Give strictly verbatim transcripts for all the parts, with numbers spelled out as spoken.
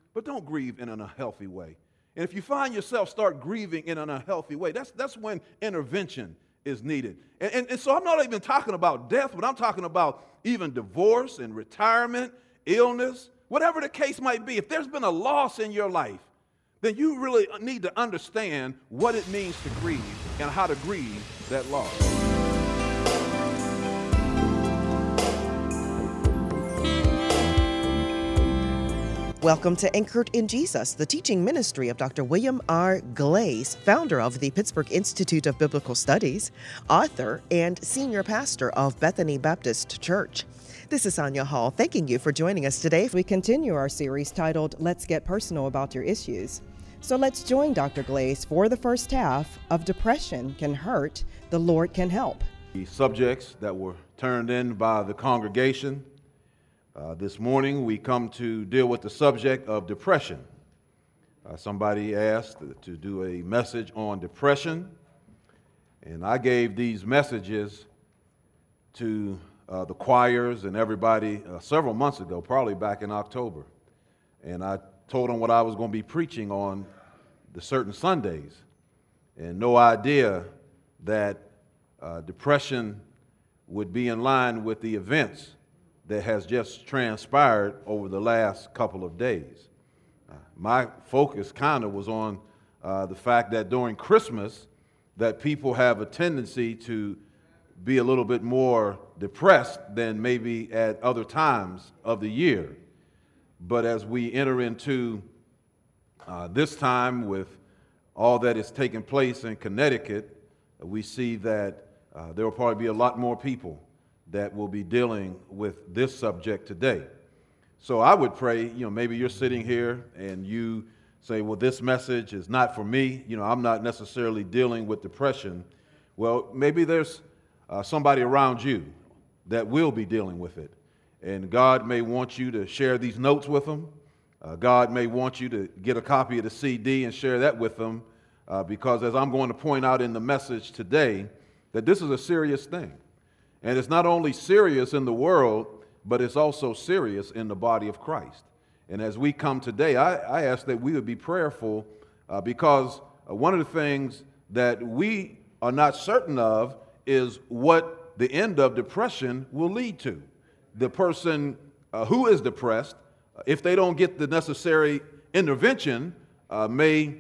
but don't grieve in an unhealthy way. And if you find yourself start grieving in an unhealthy way, that's, that's when intervention is needed. And, and, and so I'm not even talking about death, but I'm talking about even divorce and retirement, illness, whatever the case might be. If there's been a loss in your life, then you really need to understand what it means to grieve and how to grieve that loss. Welcome to Anchored in Jesus, the teaching ministry of Doctor William R. Glaze, founder of the Pittsburgh Institute of Biblical Studies, author, and senior pastor of Bethany Baptist Church. This is Sonia Hall, thanking you for joining us today. We continue our series titled, Let's Get Personal About Your Issues. So let's join Doctor Glaze for the first half of Depression Can Hurt, the Lord Can Help. The subjects that were turned in by the congregation. Uh, this morning we come to deal with the subject of depression. Uh, somebody asked to do a message on depression, and I gave these messages to uh, the choirs and everybody uh, several months ago, probably back in October. And I told them what I was going to be preaching on the certain Sundays, and no idea that uh, depression would be in line with the events that has just transpired over the last couple of days. Uh, my focus kind of was on uh, the fact that during Christmas that people have a tendency to be a little bit more depressed than maybe at other times of the year. But as we enter into uh, this time with all that is taking place in Connecticut, we see that uh, there will probably be a lot more people that will be dealing with this subject today. So I would pray, you know, maybe you're sitting here and you say, well, this message is not for me. You know, I'm not necessarily dealing with depression. Well, maybe there's uh, somebody around you that will be dealing with it. And God may want you to share these notes with them. Uh, God may want you to get a copy of the C D and share that with them. Uh, because as I'm going to point out in the message today, that this is a serious thing. And it's not only serious in the world, but it's also serious in the body of Christ. And as we come today, I, I ask that we would be prayerful uh, because uh, one of the things that we are not certain of is what the end of depression will lead to. The person uh, who is depressed, uh, if they don't get the necessary intervention, uh, may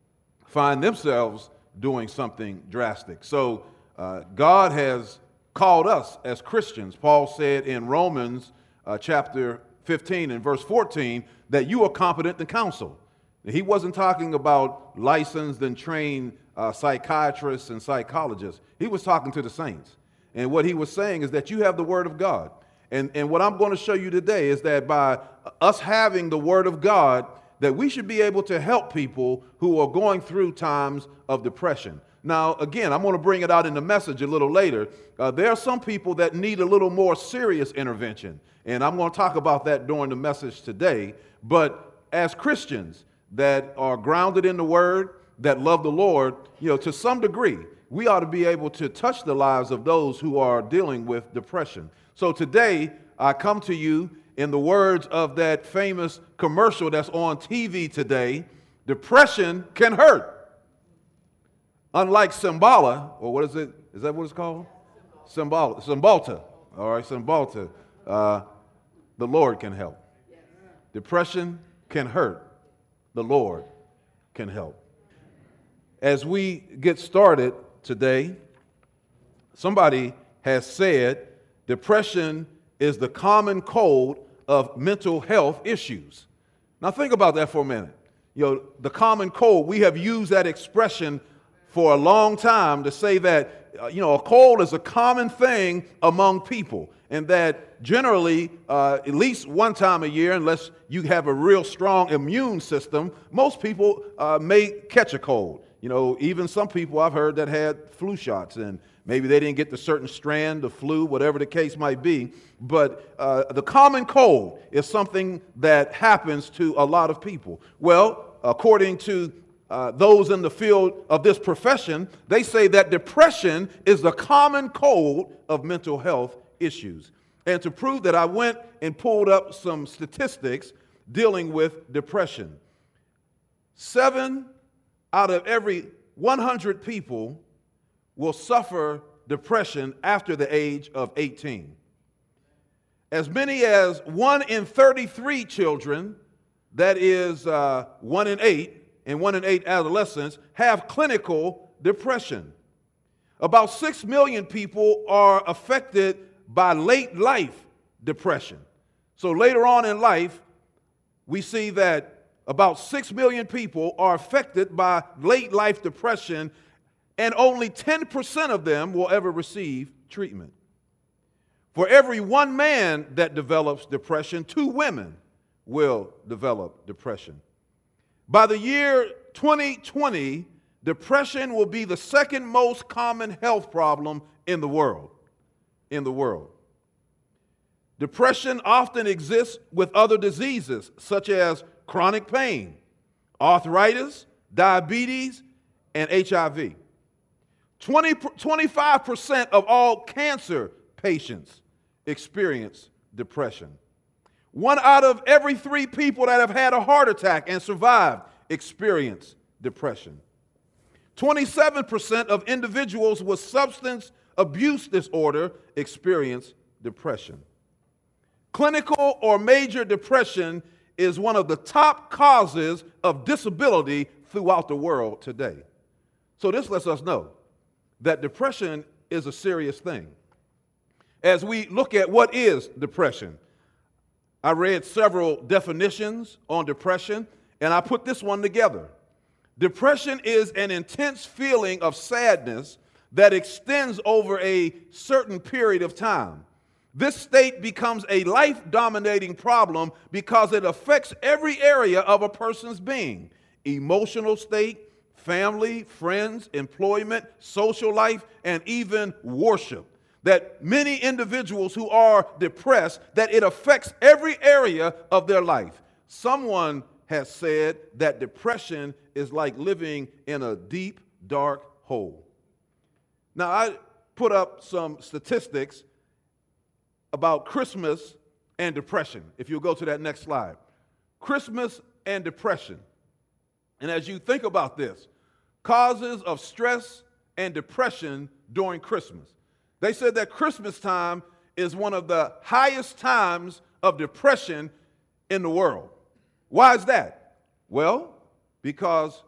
find themselves doing something drastic. So uh, God has called us as Christians. Paul said in Romans uh, chapter fifteen and verse fourteen that you are competent to counsel. He wasn't talking about licensed and trained uh, psychiatrists and psychologists. He was talking to the saints. And what he was saying is that you have the Word of God. And, and what I'm going to show you today is that by us having the Word of God, that we should be able to help people who are going through times of depression. Now, again, I'm going to bring it out in the message a little later. Uh, there are some people that need a little more serious intervention, and I'm going to talk about that during the message today. But as Christians that are grounded in the Word, that love the Lord, you know, to some degree, we ought to be able to touch the lives of those who are dealing with depression. So today, I come to you in the words of that famous commercial that's on T V today: depression can hurt. Unlike Cymbalta, or what is it? Is that what it's called? Cymbalta. Cymbalta. All right, Cymbalta. Uh, the Lord can help. Depression can hurt. The Lord can help. As we get started today, somebody has said depression is the common cold of mental health issues. Now think about that for a minute. You know, the common cold, we have used that expression for a long time to say that, uh, you know, a cold is a common thing among people, and that generally, uh, at least one time a year, unless you have a real strong immune system, most people uh, may catch a cold. You know, even some people I've heard that had flu shots, and maybe they didn't get the certain strand of flu, whatever the case might be. But uh, the common cold is something that happens to a lot of people. Well, according to Uh, those in the field of this profession, they say that depression is the common cold of mental health issues. And to prove that, I went and pulled up some statistics dealing with depression. Seven out of every one hundred people will suffer depression after the age of eighteen. As many as one in thirty-three children, that is uh, one in eight, and one in eight adolescents, have clinical depression. About six million people are affected by late life depression. So later on in life, we see that about six million people are affected by late life depression, and only ten percent of them will ever receive treatment. For every one man that develops depression, two women will develop depression. By the year twenty twenty, depression will be the second most common health problem in the world. In the world. Depression often exists with other diseases such as chronic pain, arthritis, diabetes, and H I V. twenty, twenty-five percent of all cancer patients experience depression. One out of every three people that have had a heart attack and survived experience depression. twenty-seven percent of individuals with substance abuse disorder experience depression. Clinical or major depression is one of the top causes of disability throughout the world today. So this lets us know that depression is a serious thing. As we look at what is depression, I read several definitions on depression, and I put this one together. Depression is an intense feeling of sadness that extends over a certain period of time. This state becomes a life-dominating problem because it affects every area of a person's being: emotional state, family, friends, employment, social life, and even worship. That many individuals who are depressed, that it affects every area of their life. Someone has said that depression is like living in a deep, dark hole. Now, I put up some statistics about Christmas and depression. If you'll go to that next slide. Christmas and depression. And as you think about this, causes of stress and depression during Christmas. They said that Christmas time is one of the highest times of depression in the world. Why is that? Well, because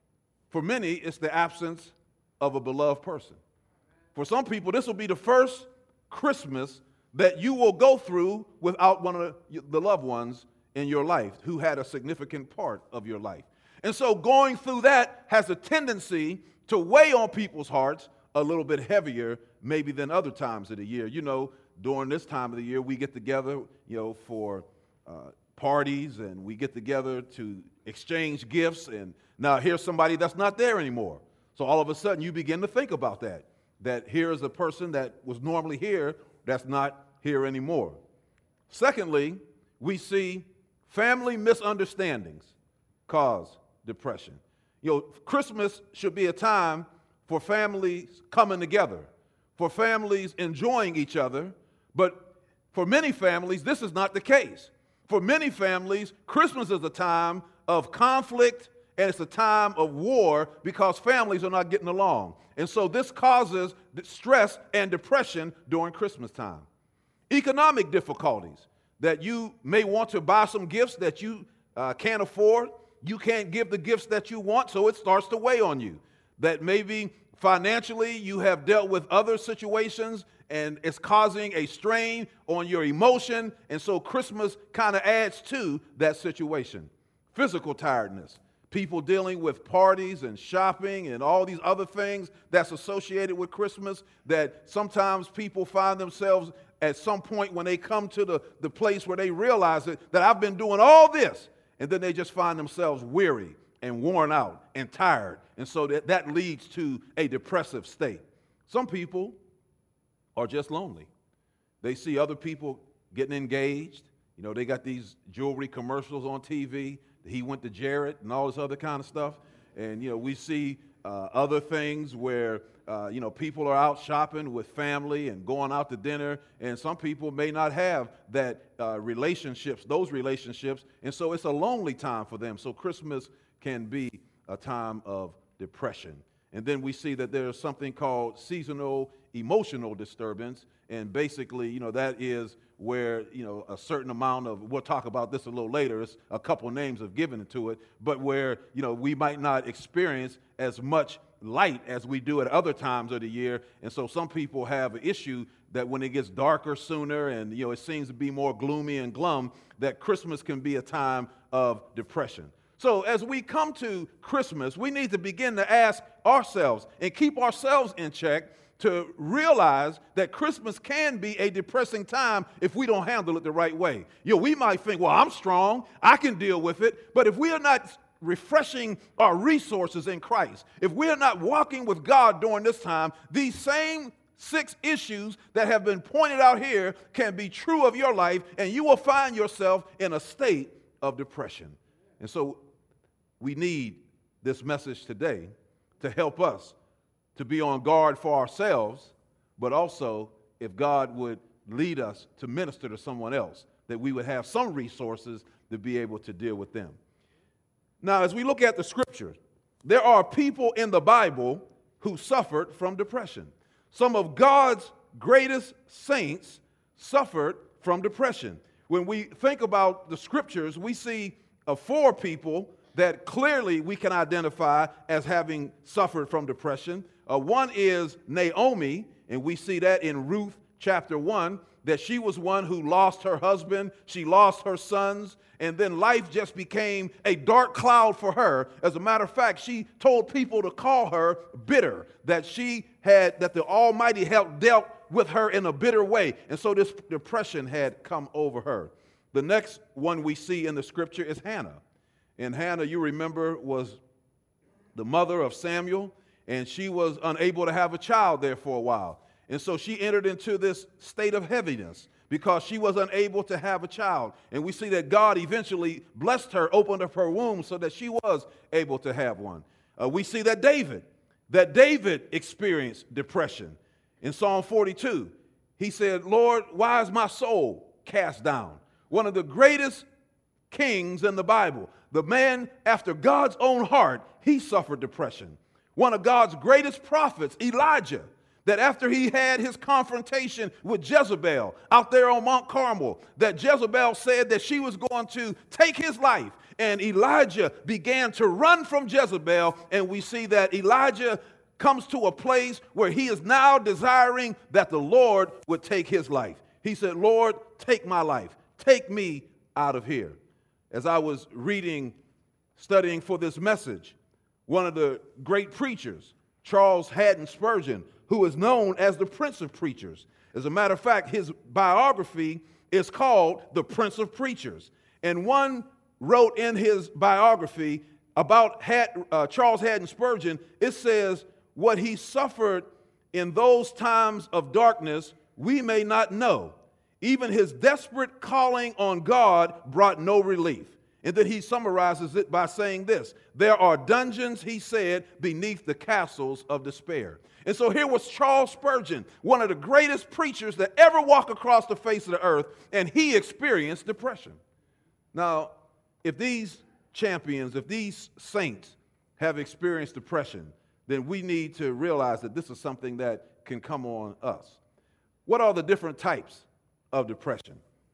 for many, it's the absence of a beloved person. For some people, this will be the first Christmas that you will go through without one of the loved ones in your life who had a significant part of your life. And so going through that has a tendency to weigh on people's hearts a little bit heavier maybe than other times of the year. You know, during this time of the year, we get together, you know, for uh, parties, and we get together to exchange gifts, and now here's somebody that's not there anymore. So all of a sudden you begin to think about that, that here is a person that was normally here that's not here anymore. Secondly, we see family misunderstandings cause depression. You know, Christmas should be a time for families coming together, for families enjoying each other, but for many families, this is not the case. For many families, Christmas is a time of conflict, and it's a time of war because families are not getting along. And so this causes stress and depression during Christmas time. Economic difficulties, that you may want to buy some gifts that you uh, can't afford. You can't give the gifts that you want, so it starts to weigh on you. That maybe financially you have dealt with other situations and it's causing a strain on your emotion, and so Christmas kind of adds to that situation. Physical tiredness, people dealing with parties and shopping and all these other things that's associated with Christmas, that sometimes people find themselves at some point when they come to the, the place where they realize it, that I've been doing all this, and then they just find themselves weary and worn out and tired, and so that, that leads to a depressive state. Some people are just lonely. They see other people getting engaged. You know, they got these jewelry commercials on T V. He went to Jared and all this other kind of stuff. And, you know, we see uh, other things where uh, you know, people are out shopping with family and going out to dinner, and some people may not have that uh, relationships, those relationships, and so it's a lonely time for them. So Christmas can be a time of depression. And then we see that there's something called seasonal emotional disturbance, and basically, you know, that is where, you know, a certain amount of, we'll talk about this a little later, it's a couple names have given to it, but where, you know, we might not experience as much light as we do at other times of the year. And so some people have an issue that when it gets darker sooner and, you know, it seems to be more gloomy and glum, that Christmas can be a time of depression. So as we come to Christmas, we need to begin to ask ourselves and keep ourselves in check to realize that Christmas can be a depressing time if we don't handle it the right way. You know, we might think, well, I'm strong, I can deal with it, but if we are not refreshing our resources in Christ, if we are not walking with God during this time, these same six issues that have been pointed out here can be true of your life, and you will find yourself in a state of depression. And so we need this message today to help us to be on guard for ourselves, but also if God would lead us to minister to someone else, that we would have some resources to be able to deal with them. Now, as we look at the scriptures, there are people in the Bible who suffered from depression. Some of God's greatest saints suffered from depression. When we think about the scriptures, we see uh, four people that clearly we can identify as having suffered from depression. Uh, one is Naomi, and we see that in Ruth chapter one, that she was one who lost her husband, she lost her sons, and then life just became a dark cloud for her. As a matter of fact, she told people to call her bitter, that she had, that the Almighty had dealt with her in a bitter way, and so this depression had come over her. The next one we see in the scripture is Hannah. And Hannah, you remember, was the mother of Samuel, and she was unable to have a child there for a while. And so she entered into this state of heaviness because she was unable to have a child. And we see that God eventually blessed her, opened up her womb so that she was able to have one. Uh, we see that David, that David experienced depression. In Psalm forty-two, he said, Lord, why is my soul cast down? One of the greatest kings in the Bible, the man after God's own heart, he suffered depression. One of God's greatest prophets, Elijah, that after he had his confrontation with Jezebel out there on Mount Carmel, that Jezebel said that she was going to take his life, and Elijah began to run from Jezebel, and we see that Elijah comes to a place where he is now desiring that the Lord would take his life. He said, Lord, take my life. Take me out of here. As I was reading, studying for this message, one of the great preachers, Charles Haddon Spurgeon, who is known as the Prince of Preachers. As a matter of fact, his biography is called The Prince of Preachers. And one wrote in his biography about Had, uh, Charles Haddon Spurgeon, it says, what he suffered in those times of darkness, we may not know. Even his desperate calling on God brought no relief. And then he summarizes it by saying this: there are dungeons, he said, beneath the castles of despair. And so here was Charles Spurgeon, one of the greatest preachers that ever walked across the face of the earth, and he experienced depression. Now, if these champions, if these saints have experienced depression, then we need to realize that this is something that can come on us. What are the different types of depression?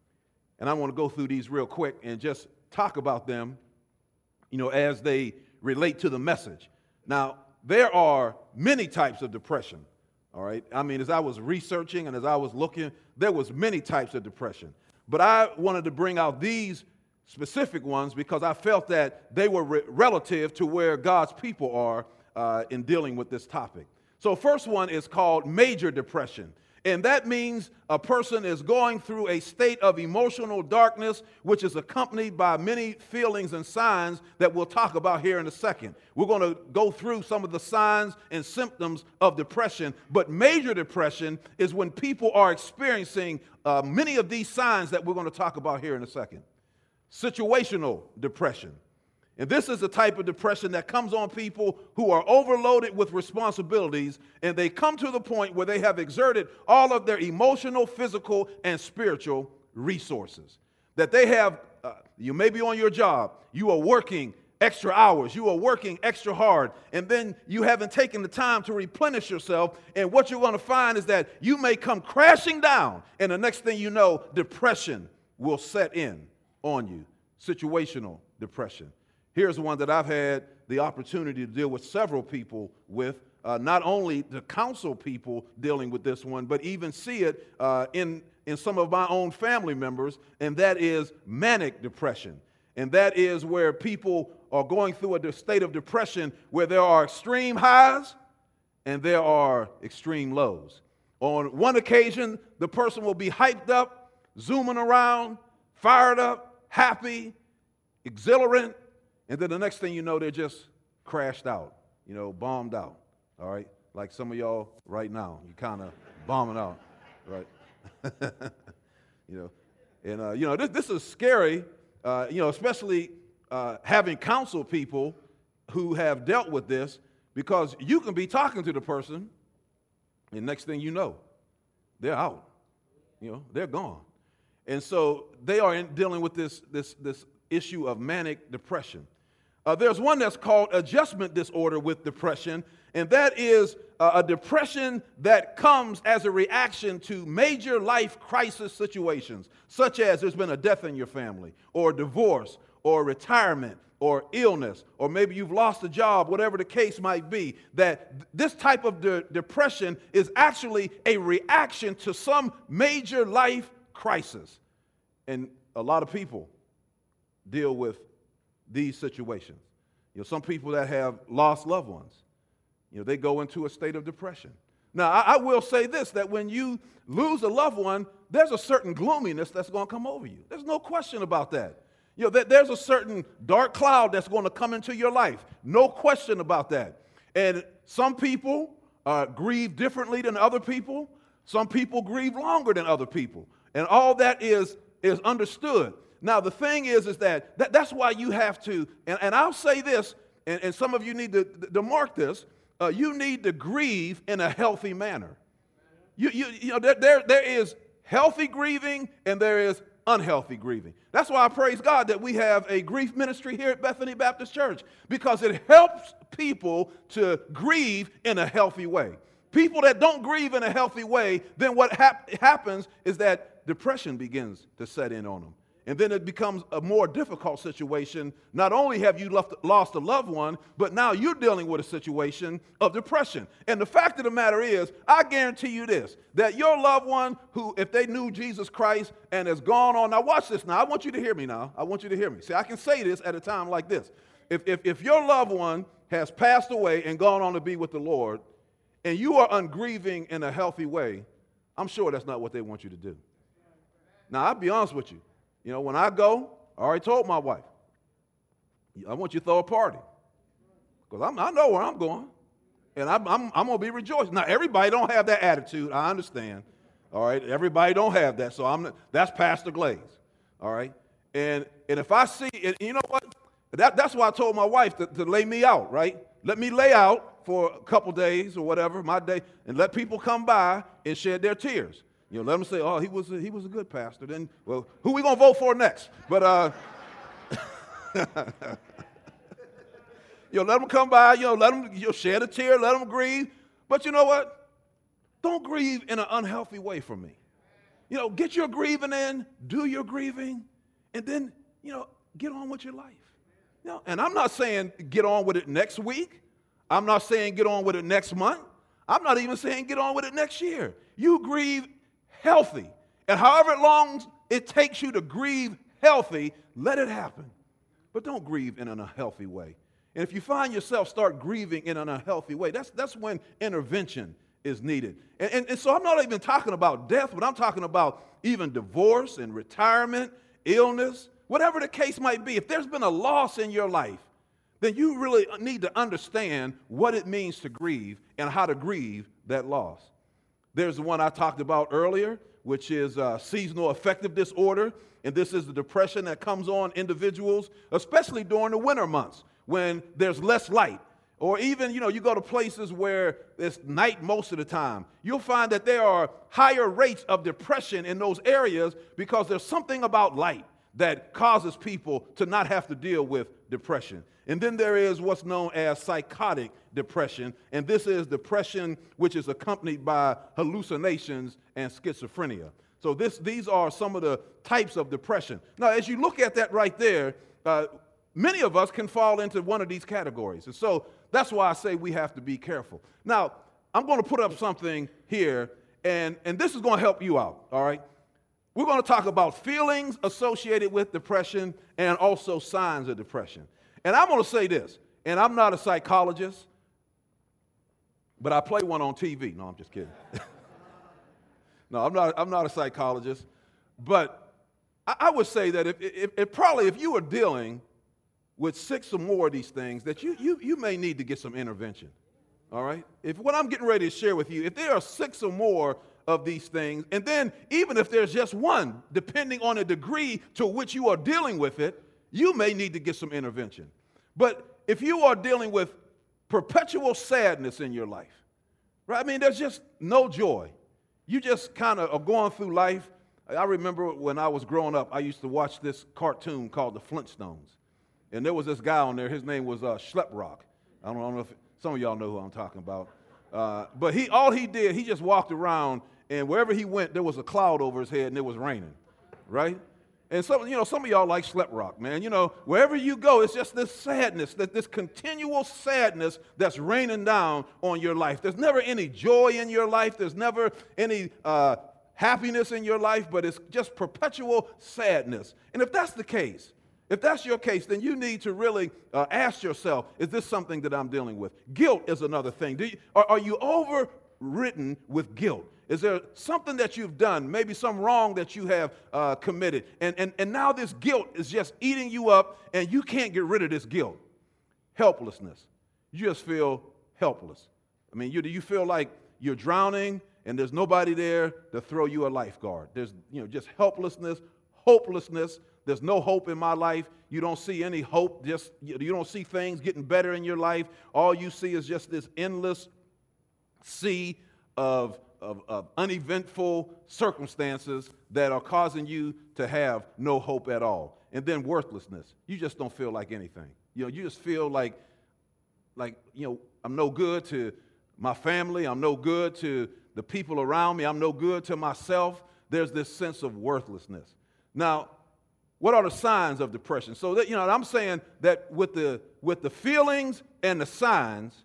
And I want to go through these real quick and just talk about them, you know, as they relate to the message. Now, there are many types of depression, all right? I mean, as I was researching and as I was looking, there was many types of depression. But I wanted to bring out these specific ones because I felt that they were re- relative to where God's people are uh, in dealing with this topic. So first one is called major depression. And that means a person is going through a state of emotional darkness, which is accompanied by many feelings and signs that we'll talk about here in a second. We're going to go through some of the signs and symptoms of depression. But major depression is when people are experiencing uh, many of these signs that we're going to talk about here in a second. Situational depression. And this is the type of depression that comes on people who are overloaded with responsibilities, and they come to the point where they have exerted all of their emotional, physical, and spiritual resources. That they have, uh, you may be on your job, you are working extra hours, you are working extra hard, and then you haven't taken the time to replenish yourself, and what you're going to find is that you may come crashing down, and the next thing you know, depression will set in on you. Situational depression. Here's one that I've had the opportunity to deal with several people with, uh, not only to counsel people dealing with this one, but even see it uh, in, in some of my own family members, and that is manic depression. And that is where people are going through a state of depression where there are extreme highs and there are extreme lows. On one occasion, the person will be hyped up, zooming around, fired up, happy, exhilarant, and then the next thing you know, they're just crashed out, you know, bombed out, all right? Like some of y'all right now, you kind of bombing out, right? you know, and, uh, you know, this, this is scary, uh, you know, especially uh, having counseled people who have dealt with this, because you can be talking to the person, and next thing you know, they're out, you know, they're gone. And so they are in dealing with this, this, this issue of manic depression. Uh, there's one that's called adjustment disorder with depression, and that is uh, a depression that comes as a reaction to major life crisis situations, such as there's been a death in your family, or divorce, or retirement, or illness, or maybe you've lost a job, whatever the case might be, that th- this type of de- depression is actually a reaction to some major life crisis. And a lot of people deal with these situations. You know, some people that have lost loved ones, you know, they go into a state of depression. Now, I, I will say this, that when you lose a loved one, there's a certain gloominess that's going to come over you. There's no question about that. You know, that there's a certain dark cloud that's going to come into your life. No question about that. And some people uh, grieve differently than other people. Some people grieve longer than other people. And all that is, is understood. Now, the thing is, is that, that that's why you have to, and, and I'll say this, and, and some of you need to, to mark this, uh, you need to grieve in a healthy manner. You, you, you know, there, there, there is healthy grieving and there is unhealthy grieving. That's why I praise God that we have a grief ministry here at Bethany Baptist Church, because it helps people to grieve in a healthy way. People that don't grieve in a healthy way, then what hap- happens is that depression begins to set in on them. And then it becomes a more difficult situation. Not only have you left, lost a loved one, but now you're dealing with a situation of depression. And the fact of the matter is, I guarantee you this, that your loved one who, if they knew Jesus Christ and has gone on, now watch this now, I want you to hear me now. I want you to hear me. See, I can say this at a time like this. If, if, if your loved one has passed away and gone on to be with the Lord, and you are ungrieving in a healthy way, I'm sure that's not what they want you to do. Now, I'll be honest with you. You know, when I go, I already told my wife, I want you to throw a party. Because I know where I'm going. And I'm, I'm, I'm going to be rejoicing. Now, everybody don't have that attitude. I understand. All right? Everybody don't have that. So I'm that's Pastor Glaze. All right? And and if I see, and you know what? That, that's why I told my wife to, to lay me out, right? Let me lay out for a couple days or whatever, my day, and let people come by and shed their tears. You know, let them say, oh, he was a, he was a good pastor. Then, well, who we going to vote for next? But, uh, you know, let them come by, you know, let them you know, shed a tear, let them grieve. But you know what? Don't grieve in an unhealthy way for me. You know, get your grieving in, do your grieving, and then, you know, get on with your life. You know, and I'm not saying get on with it next week. I'm not saying get on with it next month. I'm not even saying get on with it next year. You grieve healthy. And however long it takes you to grieve healthy, let it happen. But don't grieve in an unhealthy way. And if you find yourself start grieving in an unhealthy way, that's, that's when intervention is needed. And, and, and so I'm not even talking about death, but I'm talking about even divorce and retirement, illness, whatever the case might be. If there's been a loss in your life, then you really need to understand what it means to grieve and how to grieve that loss. There's the one I talked about earlier, which is uh, seasonal affective disorder. And this is the depression that comes on individuals, especially during the winter months when there's less light. Or even, you know, you go to places where it's night most of the time. You'll find that there are higher rates of depression in those areas because there's something about light that causes people to not have to deal with depression. And then there is what's known as psychotic depression, and this is depression which is accompanied by hallucinations and schizophrenia. So this, these are some of the types of depression. Now, as you look at that right there, uh, many of us can fall into one of these categories. And so that's why I say we have to be careful. Now, I'm going to put up something here, and, and this is going to help you out, all right? We're going to talk about feelings associated with depression and also signs of depression. And I'm going to say this, and I'm not a psychologist, but I play one on T V. No, I'm just kidding. No, I'm not, I'm not a psychologist, but I, I would say that if, if, if probably if you were dealing with six or more of these things, that you, you, you may need to get some intervention, all right? If what I'm getting ready to share with you, if there are six or more of these things, and then even if there's just one, depending on the degree to which you are dealing with it, you may need to get some intervention. But if you are dealing with perpetual sadness in your life, right? I mean, there's just no joy. You just kind of are going through life. I remember when I was growing up, I used to watch this cartoon called The Flintstones. And there was this guy on there, his name was uh, Schleprock. I don't, I don't know if some of y'all know who I'm talking about. Uh, but he, all he did, he just walked around, and wherever he went, there was a cloud over his head, and it was raining, right? And some, you know, some of y'all like Schleprock, man. You know, wherever you go, it's just this sadness, that this continual sadness that's raining down on your life. There's never any joy in your life. There's never any uh, happiness in your life, but it's just perpetual sadness. And if that's the case, if that's your case, then you need to really uh, ask yourself, is this something that I'm dealing with? Guilt is another thing. Do you, are, are you overridden with guilt? Is there something that you've done, maybe some wrong that you have uh, committed, and, and, and now this guilt is just eating you up, and you can't get rid of this guilt? Helplessness. You just feel helpless. I mean, you, do you feel like you're drowning, and there's nobody there to throw you a lifeguard? There's, you know, just helplessness, hopelessness. There's no hope in my life. You don't see any hope. Just you don't see things getting better in your life. All you see is just this endless sea of, of, of uneventful circumstances that are causing you to have no hope at all. And then worthlessness. You just don't feel like anything. You know, you just feel like, like you know, I'm no good to my family. I'm no good to the people around me. I'm no good to myself. There's this sense of worthlessness. Now, what are the signs of depression? So that, you know, I'm saying that with the with the feelings and the signs,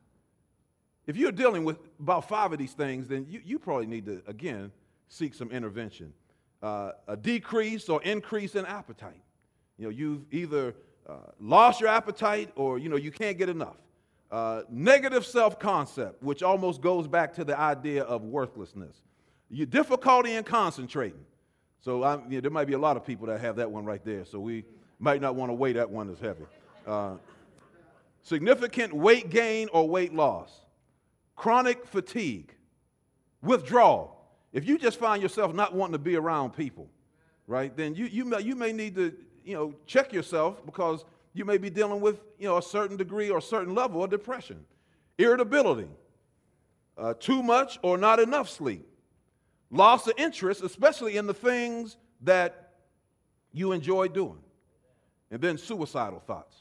if you're dealing with about five of these things, then you, you probably need to, again, seek some intervention. Uh, a decrease or increase in appetite. You know, you've either uh, lost your appetite or, you know, you can't get enough. Uh, negative self-concept, which almost goes back to the idea of worthlessness. Your difficulty in concentrating. So I, you know, there might be a lot of people that have that one right there, so we might not want to weigh that one as heavy. Uh, significant weight gain or weight loss, chronic fatigue, withdrawal. If you just find yourself not wanting to be around people, right, then you, you, may, you may need to, you know, check yourself because you may be dealing with, you know, a certain degree or a certain level of depression. Irritability, uh, too much or not enough sleep. Loss of interest, especially in the things that you enjoy doing. And then suicidal thoughts.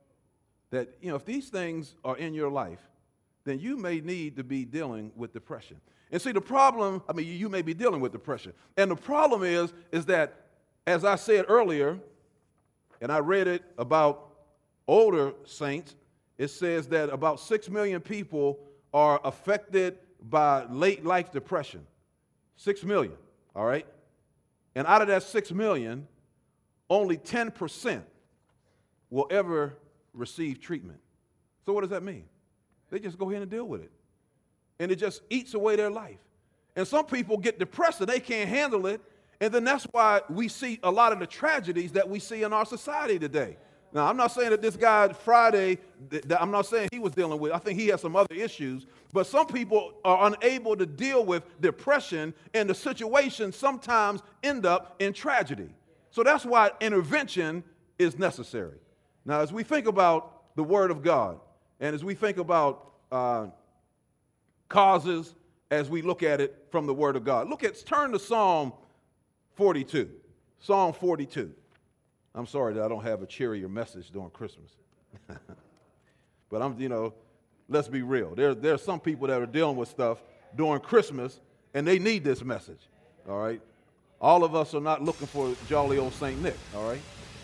That, you know, if these things are in your life, then you may need to be dealing with depression. And see, the problem, I mean, you may be dealing with depression. And the problem is, is that, as I said earlier, and I read it about older saints, it says that about six million people are affected by late life depression. Six million, all right? And out of that six million, only ten percent will ever receive treatment. So what does that mean? They just go ahead and deal with it. And it just eats away their life. And some people get depressed and they can't handle it. And then that's why we see a lot of the tragedies that we see in our society today. Now, I'm not saying that this guy Friday, that I'm not saying he was dealing with, I think he has some other issues, but some people are unable to deal with depression, and the situation sometimes end up in tragedy. So that's why intervention is necessary. Now, as we think about the Word of God, and as we think about uh, causes, as we look at it from the Word of God, look at, turn to Psalm forty-two. Psalm forty-two. I'm sorry that I don't have a cheerier message during Christmas. But I'm, you know, let's be real. There, there are some people that are dealing with stuff during Christmas, and they need this message, all right? All of us are not looking for jolly old Saint Nick, all right?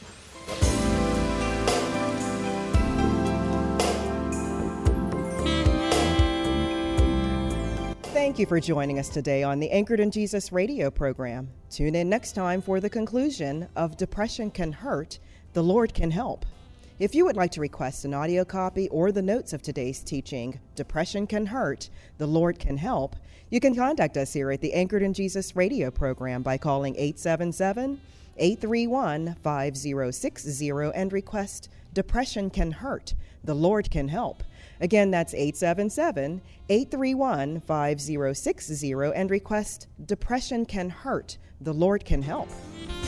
Thank you for joining us today on the Anchored in Jesus radio program. Tune in next time for the conclusion of Depression Can Hurt, the Lord Can Help. If you would like to request an audio copy or the notes of today's teaching, Depression Can Hurt, the Lord Can Help, you can contact us here at the Anchored in Jesus radio program by calling eight seven seven, eight three one, five zero six zero and request Depression Can Hurt, the Lord Can Help. Again, that's eight seven seven, eight three one, five zero six zero and request Depression Can Hurt, the Lord Can Help.